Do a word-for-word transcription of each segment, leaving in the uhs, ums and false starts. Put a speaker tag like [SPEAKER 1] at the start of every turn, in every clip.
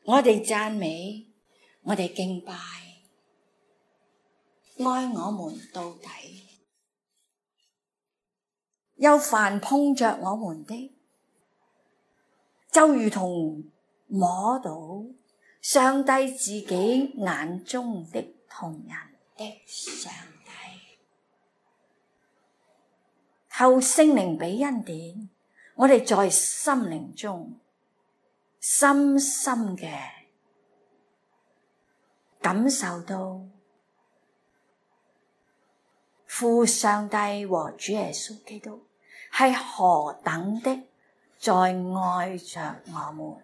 [SPEAKER 1] 我哋讚美，我哋敬拜，愛我們到底。有凡碰着我們的，就如同摸到上帝自己眼中的瞳人的上帝。求聖靈俾恩典，我哋在心靈中深深嘅感受到父上帝和主耶穌基督係何等的在愛着我們，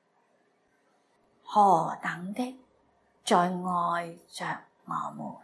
[SPEAKER 1] 何等的在愛着我們，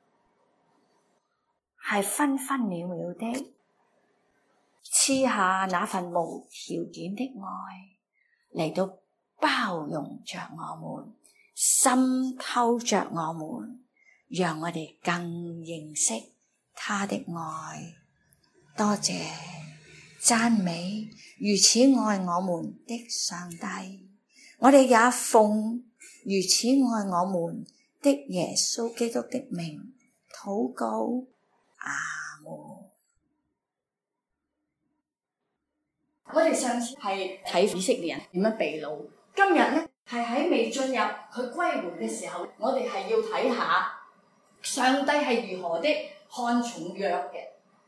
[SPEAKER 1] 係分分秒秒的賜下那份無條件的愛嚟到包容着我們，滲透着我們，讓我哋更認識他的愛。多謝讚美如此愛我們的上帝，我哋也奉如此愛我們的耶穌基督的名禱告，阿門。我哋上次係睇以色列人點樣被擄，今日咧係喺未進入佢歸回嘅時候，我哋係要睇下上帝係如何的看重約嘅。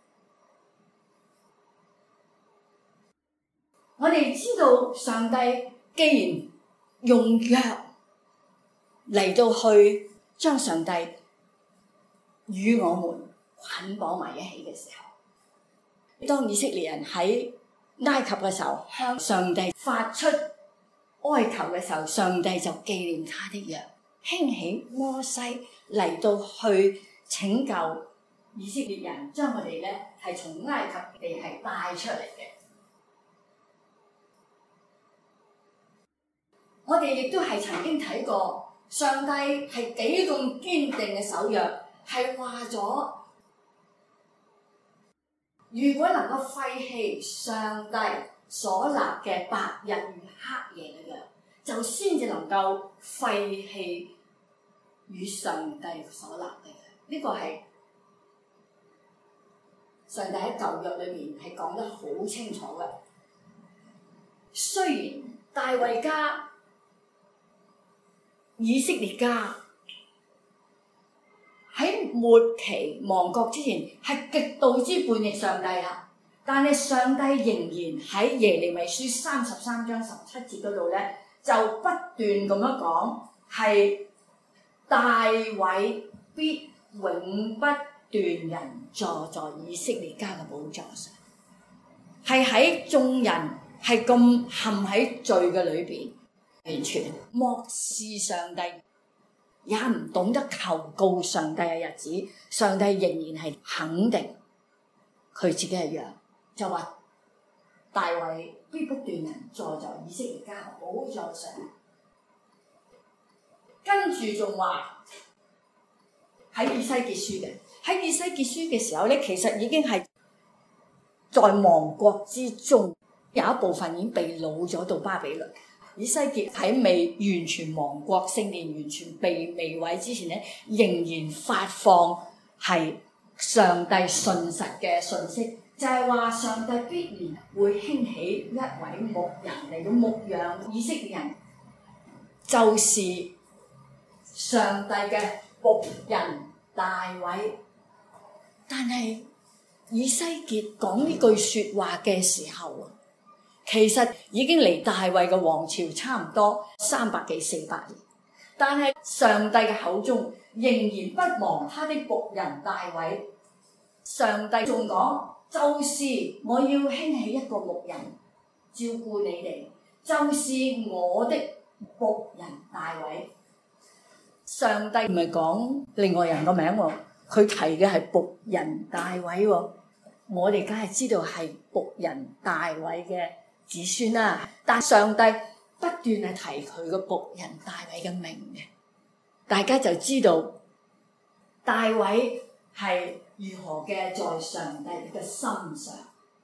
[SPEAKER 1] 我哋知道上帝既然用約嚟到去將上帝與我們捆綁埋一起嘅時候，當以色列人喺埃及嘅時候向上帝發出哀求嘅時候，上帝就紀念他的約，興起摩西嚟到去拯救以色列人，將佢哋咧係從埃及地係帶出嚟嘅。我哋亦都係曾經睇過上帝係幾咁堅定嘅守約，係話咗如果能夠廢棄上帝所立嘅白日與黑夜嘅約，就先至能夠廢棄與上帝所立嘅約。呢、這個係上帝喺舊約裏面係講得好清楚嘅。雖然大衛家以色列家喺末期亡國之前係極度之叛逆上帝啦，但係上帝仍然喺耶利米書三十三章十七節嗰度咧，就不斷咁樣講，係大衛必永不斷人坐在以色列家嘅寶座上，係喺眾人係咁陷喺罪嘅裏邊，完全漠視上帝，也唔懂得求告上帝嘅日子，上帝仍然係肯定佢自己嘅約，就話大衛必不斷人坐在以色列家嘅寶座上，跟住仲話喺以西結書嘅，喺以西結書嘅時候咧，其實已經係在亡國之中，有一部分已經被擄咗到巴比倫。以西結喺未完全亡國，聖殿完全被未毀之前咧，仍然發放係上帝信實嘅信息，就係話上帝必然會興起一位牧人嚟到牧養以色列人，就是上帝嘅僕人大衛。但係以西結講呢句說話嘅時候啊，其實已經離大衛嘅王朝差唔多三百幾四百年，但係上帝嘅口中仍然不忘他的僕人大衛。上帝仲講，就是我要興起一個牧人照顧你哋，就是我的僕人大衛。上帝唔係講另外人個名喎，佢提嘅係僕人大衛喎。我哋梗係知道係僕人大衛嘅子孫啦，但上帝不斷係提佢個僕人大衛嘅名嘅，大家就知道大衛係如何嘅在上帝嘅心上。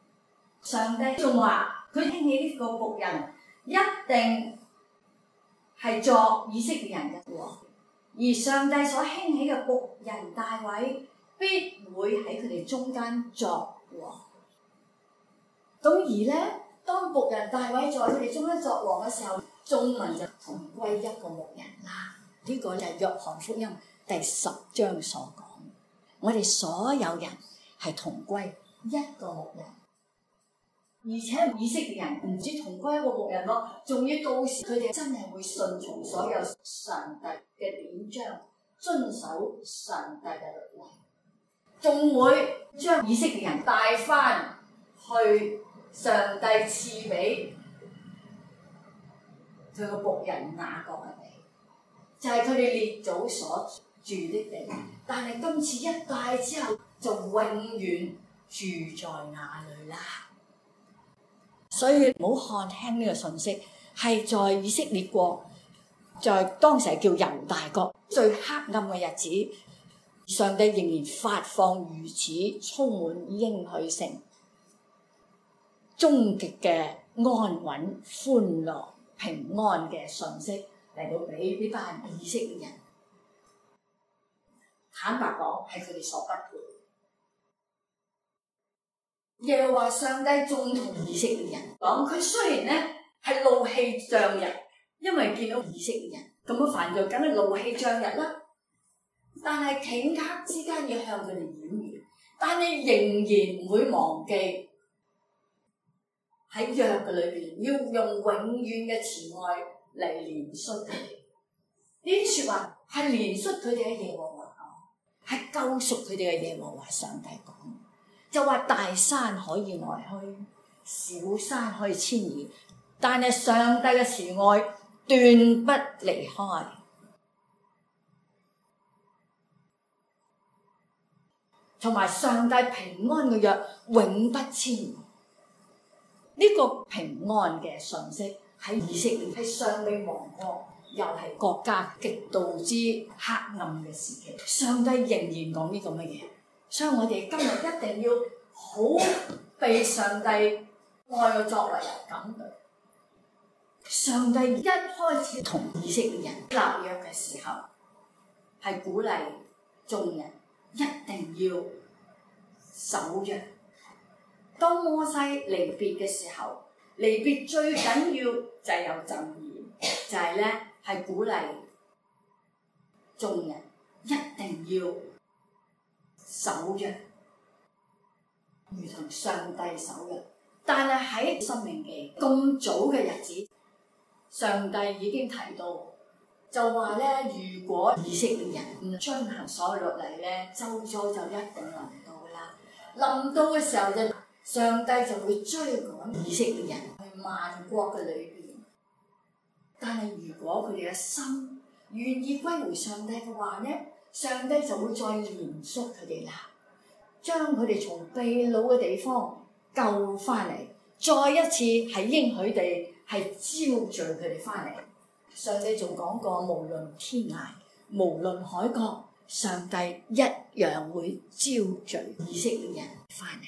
[SPEAKER 1] 上帝仲話佢興起呢個僕人一定係作以色列人嘅王，而上帝所興起嘅僕人大衛必會喺佢哋中間作王。咁而咧，當僕人大衛在佢哋中間作王嘅時候，眾民就同歸一個牧人啦。呢、這個就係約翰福音第十章所講，我哋所有人係同歸一個牧人，而且以色列人唔止同歸一個牧人咯，仲要到時佢哋真係會順從所有上帝嘅典章，遵守上帝嘅律例，仲會將以色列人帶翻去上帝賜俾佢個僕人雅各嘅地，就係佢哋列祖所住的地。但係今次一帶之後，就永遠住在那裡啦。所以唔好看輕呢個信息，係在以色列國，在當時係叫猶大國最黑暗嘅日子，上帝仍然發放如此充滿應許性、終極嘅安穩、歡樂、平安嘅信息嚟到俾呢班以色列人。坦白講，係佢哋所不配。耶和華上帝仲同以色列人講，佢雖然咧係怒氣漲日，因為見到以色列人咁樣犯罪，梗係怒氣漲日啦。但係頃刻之間要向佢哋掩面，但係仍然唔會忘記喺約嘅裏邊要用永遠嘅慈愛嚟憐恤佢哋。呢啲說話係憐恤佢哋嘅耶和華講，係救贖佢哋嘅耶和華上帝講。就話大山可以來去，小山可以遷移，但係上帝嘅慈愛斷不離開，同埋上帝平安嘅約永不遷移。呢、這個平安嘅信息喺以色列係尚未亡國，又係國家極度之黑暗嘅時期，上帝仍然講呢個乜嘢？所以我哋今日一定要好被上帝愛嘅作為有感動。上帝一開始同以色列人立約嘅時候，係鼓勵眾人一定要守約。當摩西離別嘅時候，離別最緊要就係有贈言，就係咧係鼓勵眾人一定要守約，如同上帝守約。但係喺申命記咁早嘅日子，上帝已經提到，就話咧，如果以色列人唔遵行所有律例咧，咒詛就一定臨到啦。臨到嘅時候就上帝就會追趕以色列人去萬國嘅裏邊。但係如果佢哋嘅心願意歸回上帝嘅話咧，上帝就會再憐恤佢哋啦，將佢哋從被擄嘅地方救翻嚟，再一次係應許地係招聚佢哋翻嚟。上帝仲講過，無論天涯，無論海角，上帝一樣會招聚以色列人翻嚟，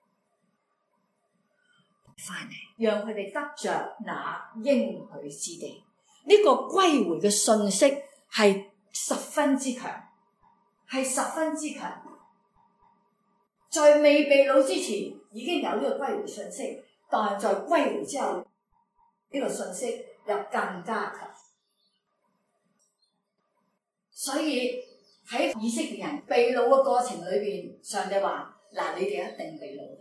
[SPEAKER 1] 翻嚟，讓佢哋得着那應許之地。呢、這個歸回嘅信息係十分之強，係十分之強。在未被擄之前已經有呢個歸回信息，但係在歸回之後，呢、這個信息又更加強。所以喺以色列人被擄嘅過程裏邊，上帝話：嗱，你哋一定被擄㗎。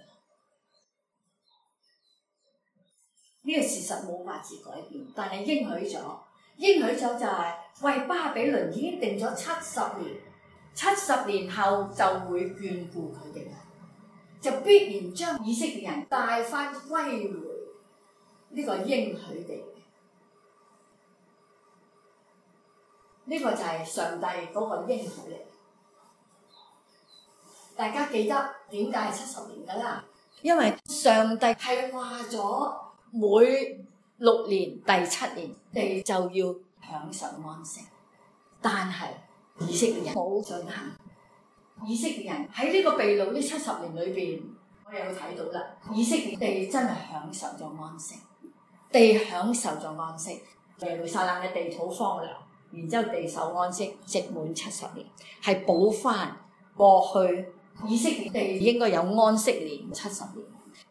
[SPEAKER 1] 呢、這個事實冇法子改變，但係應許咗，應許咗就係為巴比倫已經定咗七十年，七十年後就會眷顧佢哋啦，就必然將以色列人帶翻歸回呢個應許地。呢、這個就係上帝嗰個應許嚟。大家記得點解係七十年㗎啦？因為上帝係話咗每六年第七年你就要享受安息，但係以色列人冇進行。以色列人喺呢個被擄呢七十年裏邊，我哋會睇到啦，以色列地真係享受咗安息，地享受咗安息。 耶路撒冷嘅地土荒涼，然之後地受安息，直滿七十年，係補翻過去以色列地應該有安息年七十年。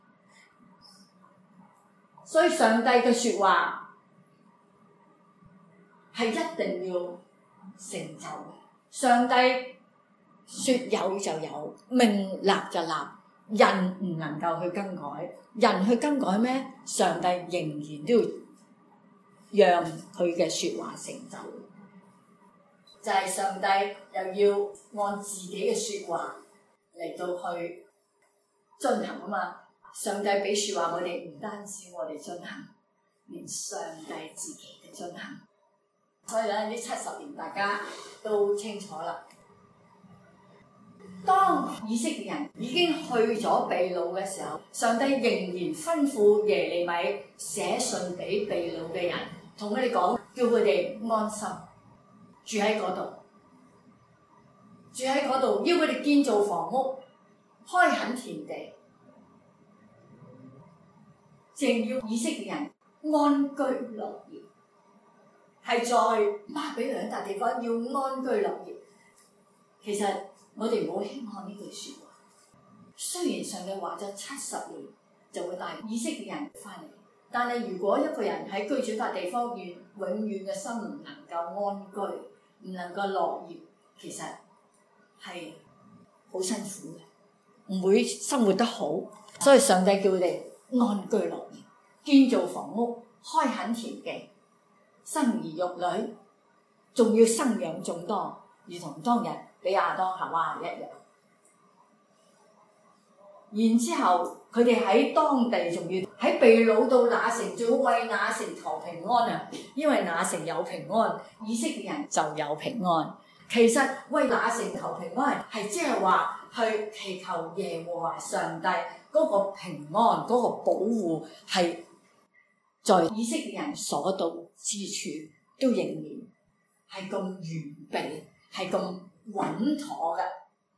[SPEAKER 1] 所以上帝嘅說話係一定要成就嘅。上帝說有就有，命立就立，人唔能夠去更改。人去更改咩？上帝仍然都要讓佢嘅說話成就。就係、是、上帝又要按自己嘅說話嚟到去進行啊嘛。上帝俾說話我哋，唔單止我哋進行，連上帝自己嘅進行。所以咧，呢七十年大家都清楚啦。當以色列人已經去咗被擄嘅時候，上帝仍然吩咐耶利米寫信俾被擄嘅人，同佢哋講，叫佢哋安心住喺嗰度，住喺嗰度，要佢哋建造房屋，開墾田地，淨要以色列人安居樂業。係在巴比倫一笪地方要安居樂業。其實我哋唔好輕看呢句説話。雖然上帝話咗七十年就會帶以色列人翻嚟，但係如果一個人喺居住笪地方遠永遠嘅心唔能夠安居，唔能夠樂業，其實係好辛苦嘅，唔會生活得好。所以上帝叫佢哋安居樂業，建造房屋，開墾田地，生兒育女，仲要生養眾多，如同當日俾亞當夏娃一樣。然之後佢哋喺當地仲要喺被擄到那城，仲要為那城求平安啊！因為那城有平安，以色列人就有平安。其實為那城求平安係即係話去祈求耶和華上帝嗰個平安、嗰個保護係在以色列人所到之處都仍然係咁完備，係咁穩妥嘅。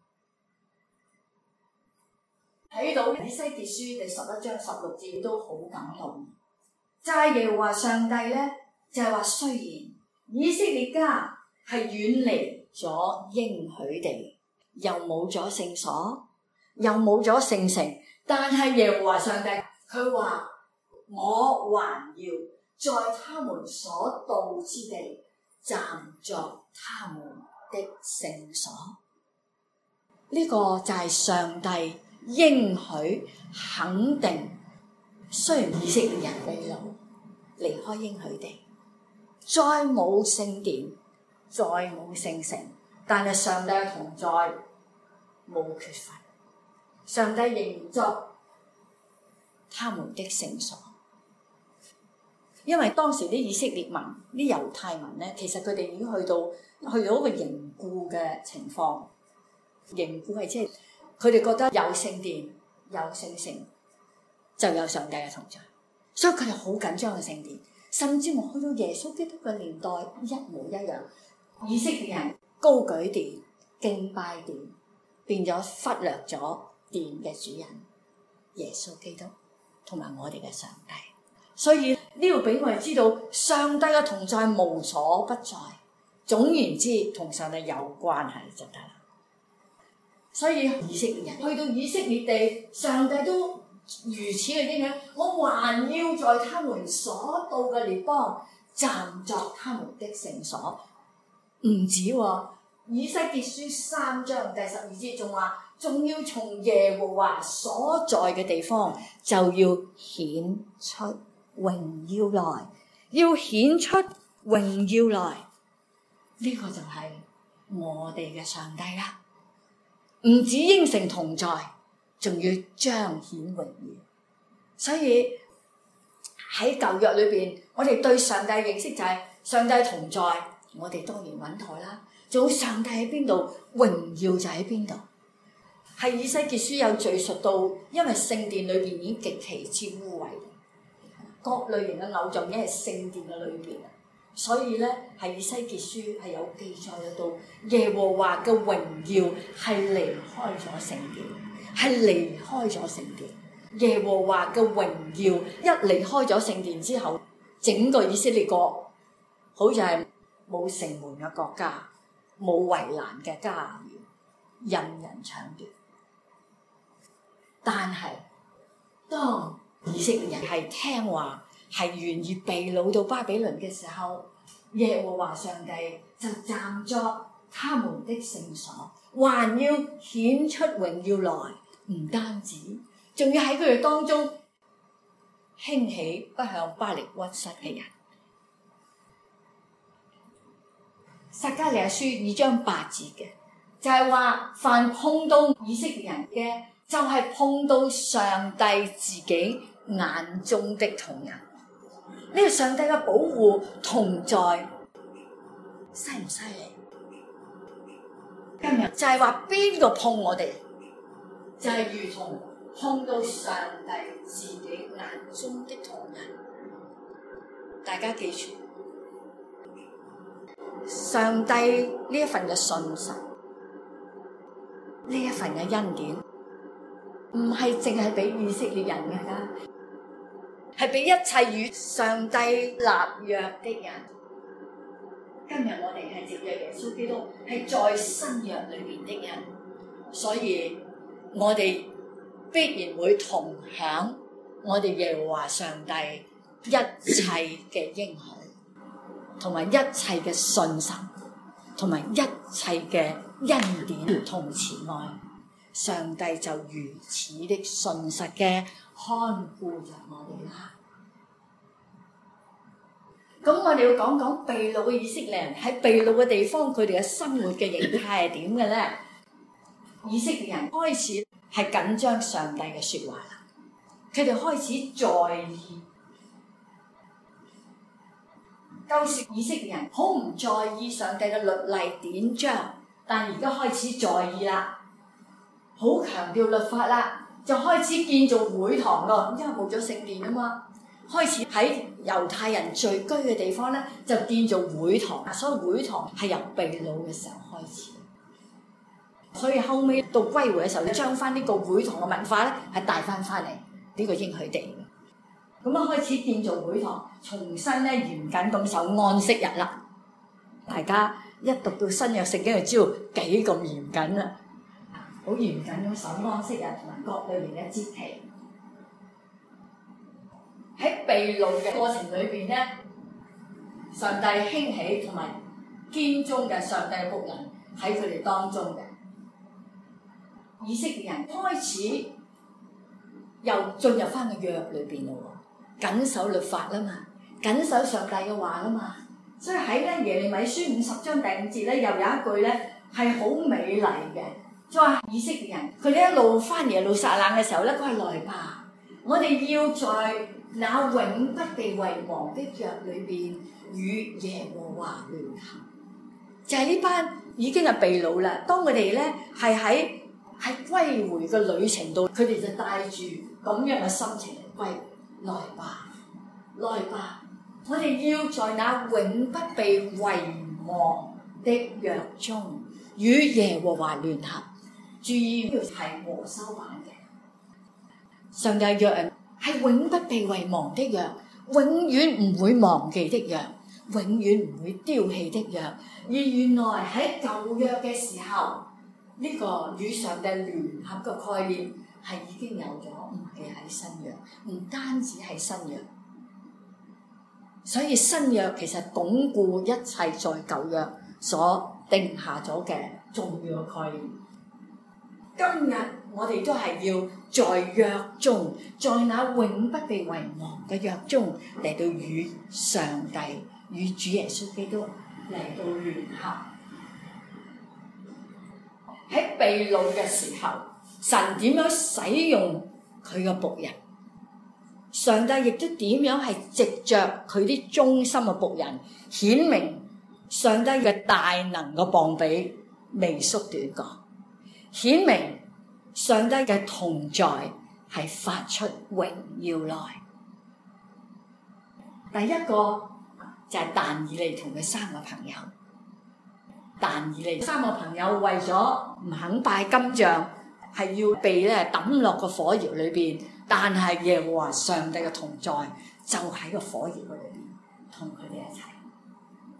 [SPEAKER 1] 睇到以西結書第十一章十六節都好感動。齋耶和華上帝咧，就係話雖然以色列家係遠離咗應許地，又冇咗聖所，又冇咗聖城，但係耶和華上帝佢話，我還要在他們所到之地暫作他們的聖所。呢、這個就係上帝應許肯定，雖然以色列人被擄離開應許地，再冇聖殿，再冇聖城，但係上帝嘅同在冇缺乏，上帝仍作他們的聖所。因為當時啲以色列民、啲猶太民咧，其實佢哋已經去到去到一個凝固嘅情況。凝固係即係佢哋覺得有聖殿、有聖城，就有上帝嘅同在，所以佢哋好緊張嘅聖殿。甚至我去到耶穌基督嘅年代一模一樣，以色列人高舉殿、敬拜殿，變咗忽略咗殿嘅主人耶穌基督同埋我哋嘅上帝。所以呢度俾我哋知道，上帝嘅同在無所不在。總言之，同上帝有關係就得啦。所以以色列人去到以色列地，上帝都如此嘅應許，我還要在他們所到嘅列邦暫作他們的聖所。唔止喎，以西結書三章第十二節仲話，仲要從耶和華所在嘅地方就要顯出榮耀來，要顯出榮耀來。呢、這個就係我哋嘅上帝啦。唔止應承同在，仲要彰顯榮耀。所以喺舊約裏邊，我哋對上帝認識就係上帝同在，我哋當然穩妥啦。仲有上帝喺邊度，榮耀就喺邊度。係以西結書有敘述到，因為聖殿裏邊已經極其之污穢，各類型嘅偶像已經係聖殿嘅裏邊。所以咧，係以西結書係有記載得到耶和華嘅榮耀係離開咗聖殿，係離開咗聖殿。耶和華嘅榮耀一離開咗聖殿之後，整個以色列國好似係冇城門嘅國家，冇圍欄嘅家園，任人搶奪。但係當以色列人係聽話，係願意被擄到巴比倫嘅時候，耶和華上帝就站作他們的聖所，還要顯出榮耀來。唔單止，仲要喺佢哋當中興起不向巴力屈膝嘅人。撒迦利亞書二章八節嘅就係話，凡碰到以色列人嘅，就係、是、碰到上帝自己眼中的瞳人。呢、這個上帝嘅保護同在，犀唔犀利？今日就係話邊個碰我哋，就係、是、如同碰到上帝自己眼中的瞳人。大家記住，上帝呢一份嘅信實，呢一份嘅恩典，唔係淨係俾以色列人嘅噶，係俾一切與上帝立約的人。今日我哋係藉着耶穌基督，係在新約裏邊的人，所以我哋必然會同享我哋耶和華上帝一切嘅應許，同埋一切嘅信實，同埋一切嘅恩典同慈愛。上帝就如此的信實嘅看顧着我哋啦。咁我哋要講講被擄嘅以色列人喺被擄嘅地方，佢哋嘅生活嘅形態係點嘅咧？以色列人開始係緊張上帝嘅說話啦，佢哋開始在意。舊時以色列人好唔在意上帝嘅律例典章，但而家開始在意啦，好強調律法啦，就開始建造會堂咯，因為冇咗聖殿啊嘛。開始喺猶太人聚居嘅地方咧，就建造會堂。所以會堂係由被擄嘅時候開始，所以後尾到歸回嘅時候，將翻呢個會堂嘅文化咧，係帶翻翻嚟呢個應許地。咁啊，開始建造會堂，重新咧嚴謹咁守安息日啦。大家一讀到新約聖經就知道幾咁嚴謹啦，好嚴謹咁守安息日同埋各類型嘅節期。喺被擄嘅過程裏邊咧，上帝興起同埋堅忠嘅上帝僕人喺佢哋當中嘅。以色列人開始又進入翻個約裏邊咯，緊守律法啦嘛，緊守上帝嘅話啦嘛。所以喺咧耶利米書五十章第五節咧，又有一句咧係好美麗嘅，就話以色列人佢哋一路翻耶路撒冷嘅時候咧，佢係來吧，我哋要在那永不被遺忘的約裏邊與耶和華聯合。就係、是、呢班已經係被擄啦，當佢哋咧係喺喺歸回嘅旅程度，佢哋就帶住咁樣嘅心情嚟歸回。來吧，來吧，我哋要在那永不被遺忘的約中與耶和華聯合。注意呢條係和修版嘅，上帝約人係永不被遺忘的約，永遠唔會忘記的約，永遠唔會丟棄的約。而原來喺舊約嘅時候，呢、這個與上帝聯合嘅概念係已經有咗，唔係喺新約，唔單止係新約。所以新約其實鞏固一切在舊約所定下咗嘅重要嘅概念。今日我哋都係要在約中，在那永不被遺忘嘅約中嚟到與上帝、與主耶穌基督嚟到聯合。喺被擄嘅時候，神點樣使用佢嘅僕人？上帝亦都點樣係藉着佢啲忠心嘅僕人，顯明上帝嘅大能嘅膀臂未縮短過，顯明上帝嘅同在係發出榮耀來。第一個就係但以利同佢三個朋友。但以利三個朋友為咗唔肯拜金像，係要被咧抌落個火窯裏邊，但係耶和華上帝嘅同在就喺個火窯裏邊同佢哋一齊。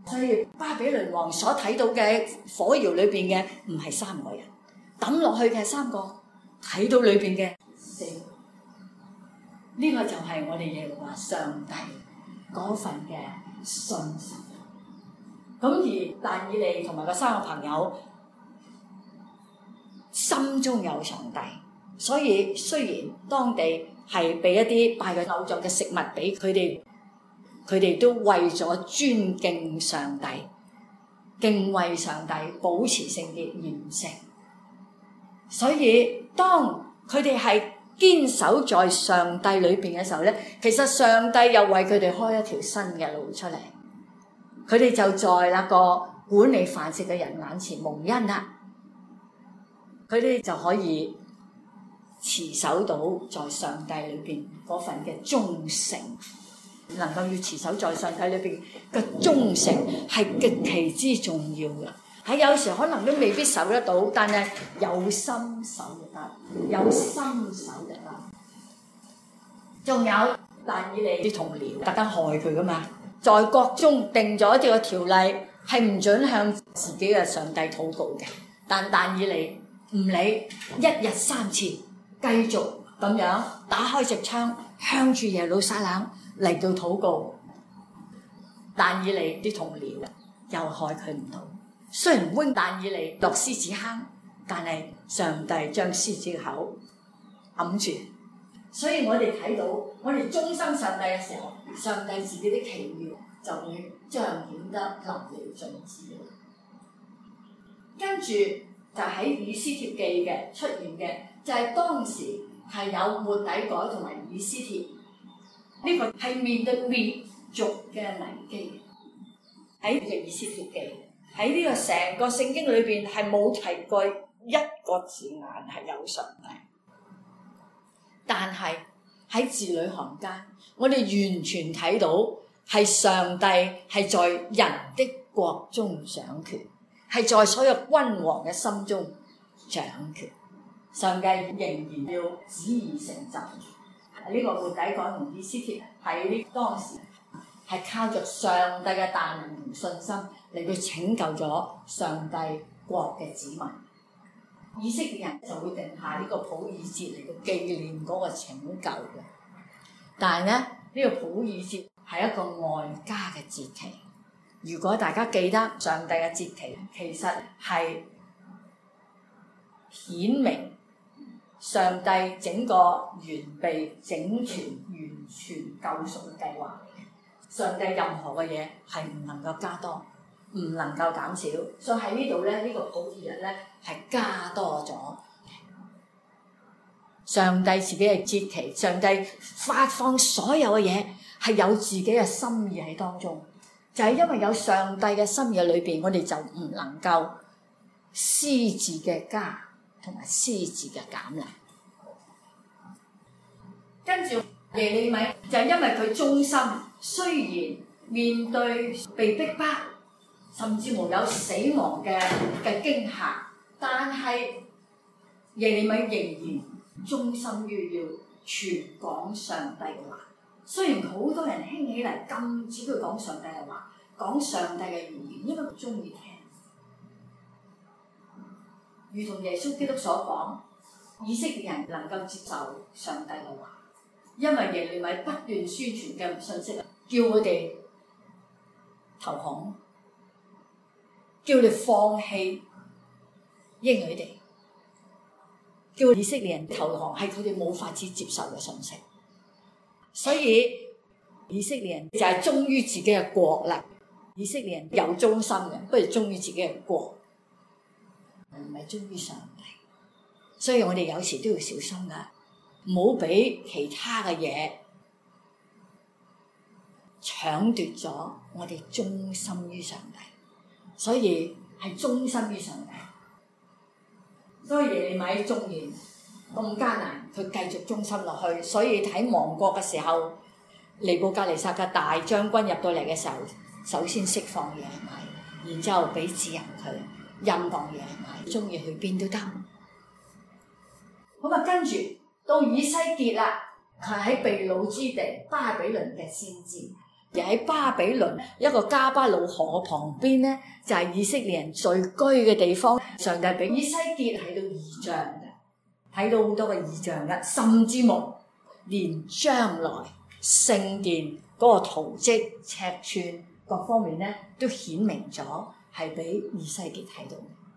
[SPEAKER 1] 所以巴比倫王所睇到嘅火窯裏邊嘅唔係三個人，抌落去嘅三個，睇到裏邊嘅四個。呢、這個就係我哋耶和華上帝嗰份嘅信心。咁而但以理同埋個三個朋友心中有上帝，所以雖然當地係俾一啲拜嘅偶像嘅食物俾佢哋，佢哋都為咗尊敬上帝、敬畏上帝、保持聖潔嚴誠。所以當佢哋係堅守在上帝裏邊嘅時候咧，其實上帝又為佢哋開一條新嘅路出嚟。佢哋就在那個管理飯食嘅人眼前蒙恩啦，佢哋就可以持守到在上帝裏邊嗰份嘅忠誠。能夠要持守在上帝裏邊嘅忠誠係極其之重要嘅。喺有時可能都未必守得到，但係有心守就得，有心守就得。仲有但以理啲同僚特登害佢噶嘛，在國中定咗一個條例，係唔准向自己嘅上帝禱告嘅。但但以理唔理，一日三次繼續咁樣打開隻窗，向住耶路撒冷嚟到禱告。但以理啲同僚又害佢唔到。雖然扔但以理落獅子坑，但係上帝將獅子口揞住。所以我哋睇到，我哋忠心上帝嘅時候，上帝自己啲奇妙就會彰顯得淋漓盡致。跟住就喺以斯帖記嘅出現嘅，就係、是、當時係有末底改同埋以斯帖，呢、這個係面對滅族嘅危機。喺嘅以斯帖記，喺呢個成個聖經裏邊係冇提過一個字眼係有上帝。但係喺字裏行間，我哋完全睇到係上帝係在人的國中掌權，係在所有君王嘅心中掌權。上帝仍然要旨意成就。呢、這個末底改同以斯帖喺當時係靠着上帝嘅大能同信心嚟到拯救咗上帝國嘅子民。以色列人就會定下呢個普珥節嚟到紀念嗰個拯救嘅。但係咧，呢、這個普珥節係一個外加嘅節期。如果大家記得上帝嘅節期，其實係顯明上帝整個完備、整全、完全救贖嘅計劃。上帝任何嘅嘢係唔能夠加多，唔能夠減少，所以喺呢度咧，呢、這個普珥日咧係加多咗。上帝自己嘅節期，上帝發放所有嘅嘢係有自己嘅心意喺當中，就係、是、因為有上帝嘅心意裏邊，我哋就唔能夠私自嘅加同埋私自嘅減啦。跟住耶利米就係因為佢忠心，雖然面對被逼迫，甚至乎有死亡嘅嘅驚嚇，但係耶利米仍然忠心於要傳講上帝嘅話。雖然好多人興起嚟禁止佢講上帝嘅話，講上帝嘅語言，因為佢中意聽。如同耶穌基督所講，以色列人能夠接受上帝嘅話，因為耶利米不斷宣傳嘅信息，叫佢哋投降，叫佢哋放棄應許哋，叫以色列人投降係佢哋冇法子接受嘅信息。所以以色列人就係忠於自己嘅國啦。以色列人有忠心嘅，不如忠於自己嘅國，唔係忠於上帝。所以我哋有時都要小心噶，唔好俾其他嘅嘢搶奪咗我哋忠心於上帝。所以係忠心於上帝。所以耶利米縱然咁艱難，佢繼續忠心落去。所以喺亡國嘅時候，尼布甲尼撒嘅大將軍入到嚟嘅時候，首先釋放耶利米，然之後俾自由佢，任當耶利米，中意去邊都得。咁啊，跟住到以西結啦，佢喺被擄之地巴比倫嘅先知， 而喺巴比倫一個加巴魯河旁邊咧，就係、是、以色列人聚居嘅地方。上帝俾以西結睇到異象嘅，睇到好多嘅異象嘅，甚至乎連將來聖殿嗰個圖蹟、尺寸各方面咧，都顯明咗係俾以西結睇到。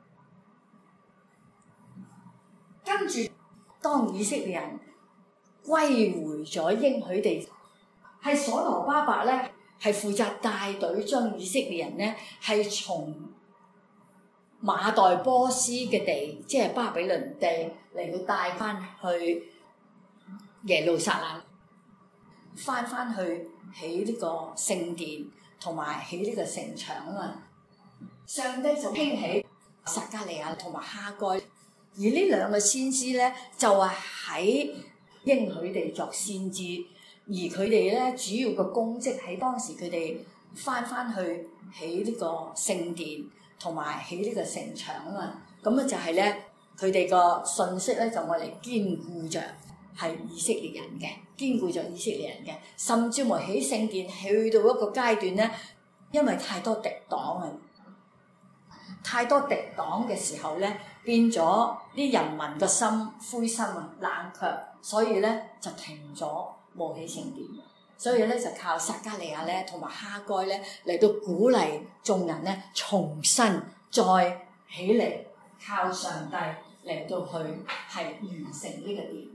[SPEAKER 1] 跟住，當以色列人歸回咗應許地，係所羅巴伯咧，係負責帶隊將以色列人咧，係從馬代波斯嘅地，即係巴比倫地嚟到帶翻去耶路撒冷，翻翻去起呢個聖殿同埋起呢個城牆啊嘛。上帝就興起撒迦利亞同埋哈該，而呢兩個先知咧就係喺應許地作先知，而佢哋咧主要嘅功績喺當時佢哋翻翻去起呢個聖殿同埋起呢個城牆啊嘛。咁啊就係咧佢哋個信息咧就我嚟堅固着係以色列人嘅，堅固着以色列人嘅，甚至乎起聖殿去到一個階段咧，因為太多敵黨啊，太多敵黨嘅時候咧，變咗啲人民個心灰心啊、冷卻，所以咧就停咗冇起聖殿。所以咧就靠撒迦利亞咧同埋哈該咧嚟到鼓勵眾人咧重新再起嚟，靠上帝嚟到去係完成呢個殿。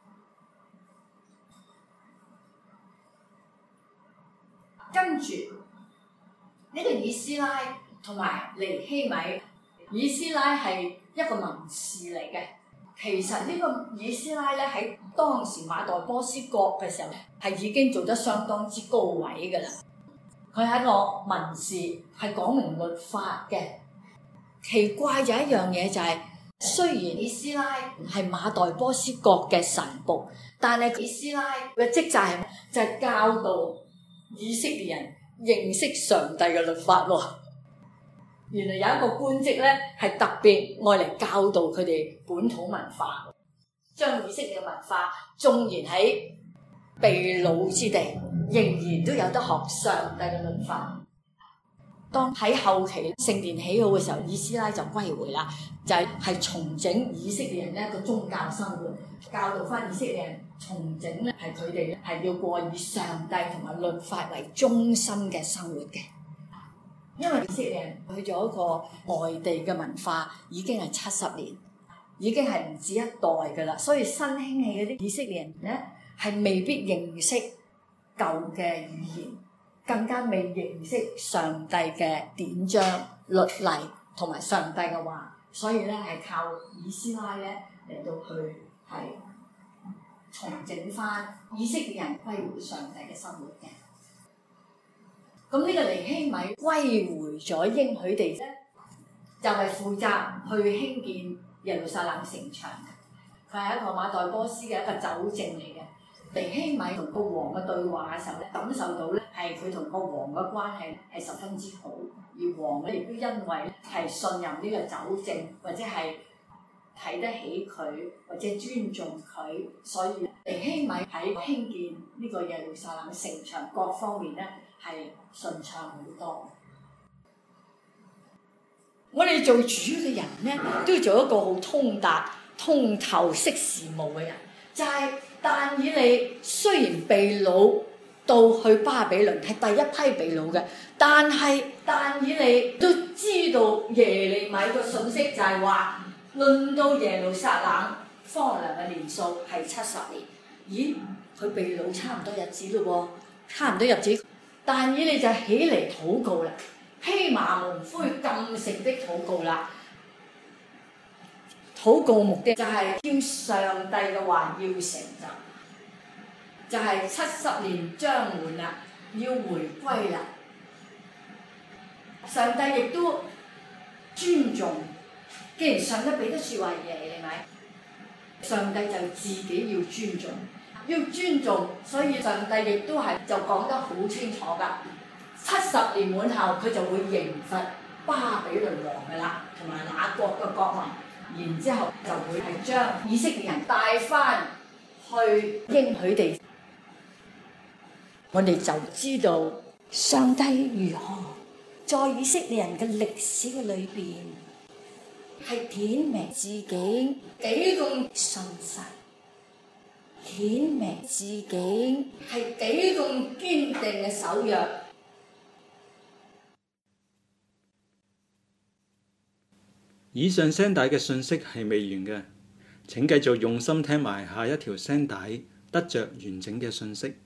[SPEAKER 1] 跟住呢個以斯拉同埋尼希米，以斯拉係一個文士嚟嘅。其實呢個以斯拉咧喺當時馬代波斯國嘅時候係已經做得相當之高位㗎啦。佢係一個文士，係講明律法嘅。奇怪就一樣嘢就係、是，雖然以斯拉係馬代波斯國嘅臣僕，但係以斯拉嘅職責係就係教導以色列人認識上帝嘅律法喎。原來有一個官職咧，係特別愛嚟教導佢哋本土文化，將以色列嘅文化縱然喺被擄之地，仍然都有得學上帝嘅律法。當喺後期聖殿起好嘅時候，以斯拉就歸回啦，就係、是、係重整以色列人咧個宗教生活，教導翻以色列人重整咧係佢哋咧係要過以上帝同埋律法為中心嘅生活嘅。因為以色列人去咗一個外地嘅文化已經係七十年，已經係唔止一代㗎啦，所以新興起嗰啲以色列人咧係未必認識舊嘅語言，更加未認識上帝嘅典章律例同埋上帝嘅話，所以咧係靠以斯拉咧嚟到去係重整翻以色列人歸回上帝嘅生活嘅。咁呢個尼希米歸回咗應許地咧，就係、是、負責去興建耶路撒冷城牆。佢係一個馬代波斯嘅一個酒政嚟嘅。尼希米同個王嘅對話嘅時候咧，感受到咧係佢同個王嘅關係係十分之好，而王咧亦都因為係信任呢個酒政，或者係睇得起佢，或者尊重佢，所以尼希米喺興建呢個耶路撒冷城牆各方面咧係順暢好多。我哋做主嘅人咧，都要做一個好通達、通透、識時務嘅人。就係、是、但以理雖然被擄到去巴比倫，係第一批被擄嘅，但係但以理都知道耶利米個信息就係話，論到耶路撒冷荒涼嘅年數係七十年。咦？佢被擄差唔多日子咯喎，差唔多日子。但以理就起嚟禱告啦，披麻蒙灰禁食的禱告啦。禱告目的就係叫上帝嘅話要成就，就係、是、七十年將滿啦，要回歸啦。上帝亦都尊重，既然上帝俾得説話耶利米，上帝就自己要尊重，要尊重，所以上帝亦都係就講得好清楚㗎。七十年滿後，佢就會刑罰巴比倫王㗎啦，同埋那國嘅國民。然之後就會係將以色列人帶翻去應許地，我哋就知道上帝如何在以色列人嘅歷史嘅裏邊，係顯明自己幾咁信實，顯明自己係幾咁堅定嘅守約。
[SPEAKER 2] 以上聲帶嘅信息係未完嘅，請繼續用心聽埋下一條聲帶，得着完整嘅信息。